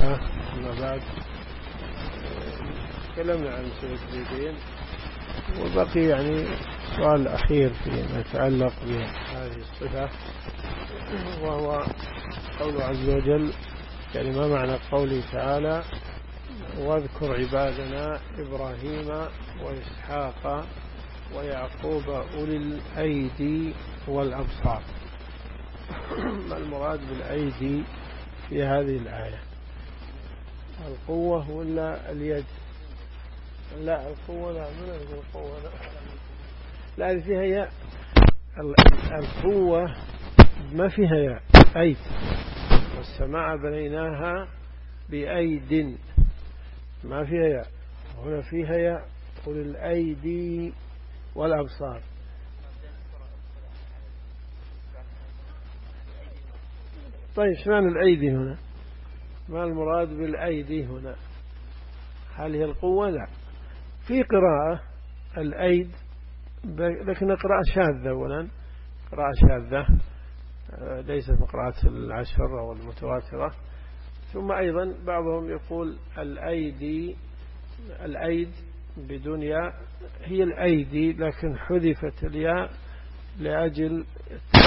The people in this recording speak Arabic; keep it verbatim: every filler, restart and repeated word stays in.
ها أما بعد، تكلمنا عن صفة اليدين، وبقي يعني السؤال الأخير فيما يتعلق بهذه الصفة، وهو قوله عز وجل، يعني ما معنى قوله تعالى واذكر عبادنا إبراهيم وإسحاق ويعقوب أولي الأيدي والأبصار. ما المراد بالأيدي في هذه الآية؟ القوة ولا اليد؟ لا القوة، لا من القوة، لا, لا فيها ياء. القوة ما فيها ياء، أيد، والسماء بنيناها بأيد، ما فيها ياء. هنا فيها ياء، قل الأيدي والأبصار. طيب شمعنى الأيدي هنا؟ ما المراد بالأيدي هنا؟ هل هي القوة؟ لا، في قراءة الأيد، لكن قراءة شاذة، أولا قراءة شاذة ليست من قراءة العشر أو المتواترة. ثم أيضا بعضهم يقول الأيدي، الأيد بدون ياء هي الأيدي، لكن حذفت الياء لأجل